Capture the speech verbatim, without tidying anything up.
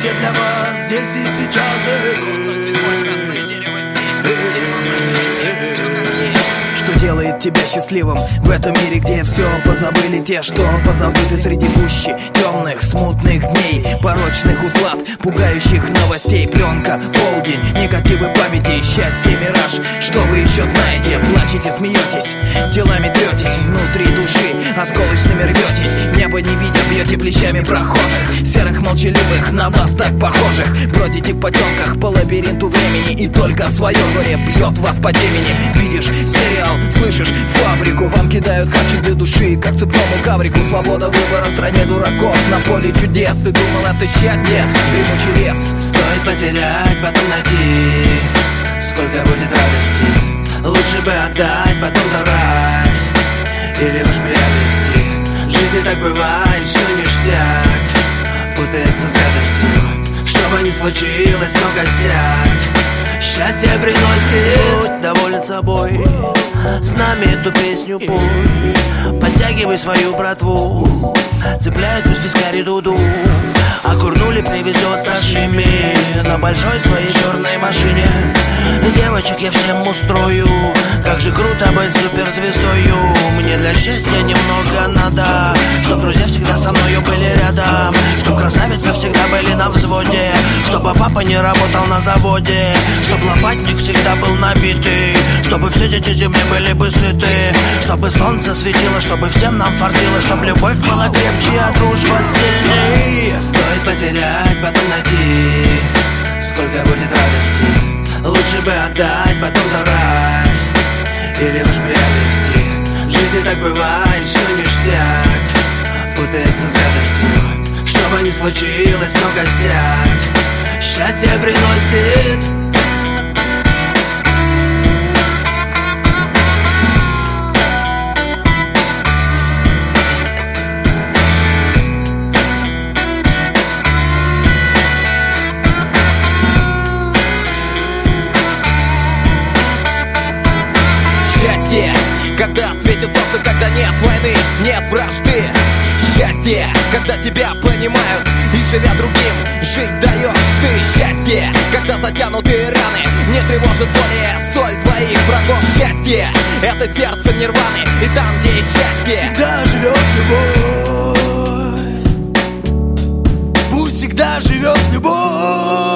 счастье для вас здесь и сейчас. Что делает тебя счастливым в этом мире, где все позабыли те, что позабыты среди гущи темных, смутных дней, порочных узлат, пугающих новостей. Пленка, полдень, негативы памяти, счастье, мираж. Что вы еще знаете? Плачете, смеетесь, телами третесь, внутри души осколочными рветесь. Небо не видя, бьете плечами прохожих, серых молчаливых, на вас так похожих. Бродите в потемках по лабиринту времени, и только свое горе бьет вас по темени. Видишь сериал, слышишь фабрику, вам кидают харчи для души, как цепному гаврику. Свобода выбора в стране дураков, на поле чудес. И думал, это счастье, дремучий лес. Стоит потерять, потом найти, сколько будет радости. Лучше бы отдать, потом забрать, или уж приобрести. В жизни так бывает, что ништяк путается с гадостью. Что бы ни случилось, но косяк счастье приносит. Будь доволен собой, с нами эту песню пой. Подтягивай свою братву, цепляет пусть вискари дуду. А курнули привезет сашими на большой своей черной машине. Девочек я всем устрою, как же круто быть суперзвездою. Мне для счастья немного надо, чтоб друзья всегда со мною были рядом, чтоб красавицы всегда были на взводе, чтобы папа не работал на заводе, чтоб лопатник всегда был набитый, чтобы все дети земли были бы сыты, чтобы солнце светило, чтобы всем нам фартило, чтоб любовь была крепче, а дружба сильней. Стоит потерять, потом найти, сколько будет радости. Лучше бы отдать, потом забрать, или уж приобрести. В жизни так бывает, что ништяк путается с гадостью. Что бы ни случилось, но косяк счастье приносит. Когда светит солнце, когда нет войны, нет вражды. Счастье, когда тебя понимают и, живя другим, жить даешь ты. Счастье, когда затянутые раны не тревожит более соль твоих врагов. Счастье, это сердце нирваны, и там, где есть счастье, всегда живет любовь. Пусть всегда живет любовь.